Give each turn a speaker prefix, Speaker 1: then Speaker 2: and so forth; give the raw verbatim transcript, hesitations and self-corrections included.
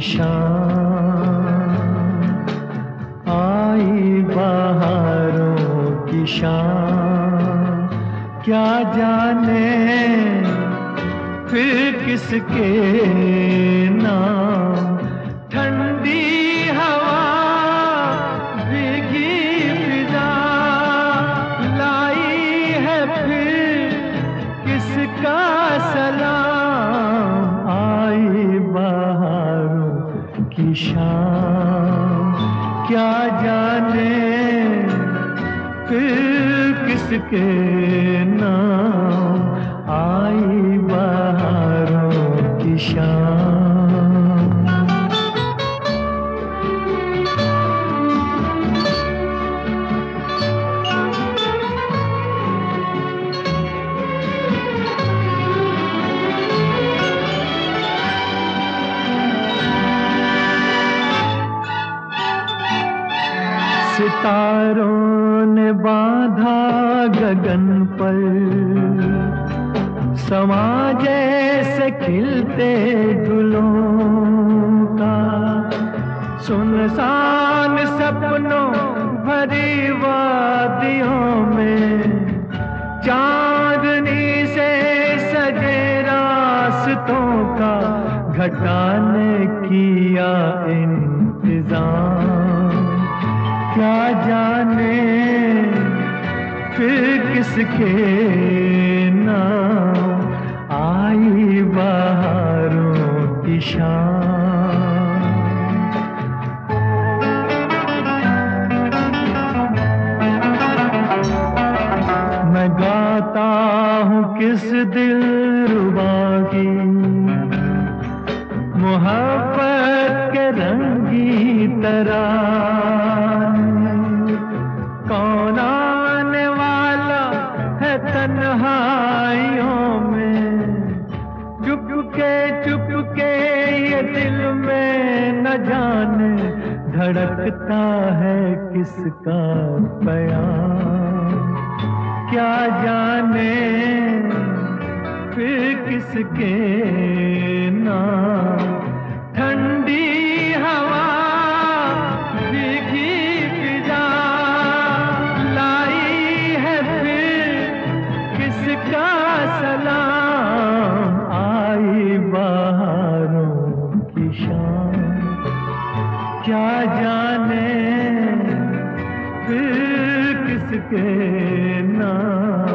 Speaker 1: शाम, आई बहारों की शाम, क्या जाने फिर किसके नाम। ठंडी हवा भीगी फिजा लाई है फिर किसका सलाम। आई बहारों की शाम, क्या जाने फिर किसके नाम। आई बहारों की शाम। सितारों ने बांधा गगन पर, समा जैसे खिलते गुलों का। सुनसान सपनों भरी वादियों में, चांदनी से सजे रास्तों का। घटा ने किया इंतजाम, क्या जाने फिर किसके नाम। आई बहारों की शाम। मैं गाता हूँ किस दिलरुबा की, मोहब्बत के रंगी तराने। कौन आने वाला है तन्हाइयों में, चुपके चुपके ये दिल में न जाने धड़कता है किसका प्यार। क्या जाने फिर किसके नाम। ठंडी हवा भीगी फिजा लाई है फिर किसका सलाम। आई बहारों की शाम, क्या जाने फिर किसके नाम।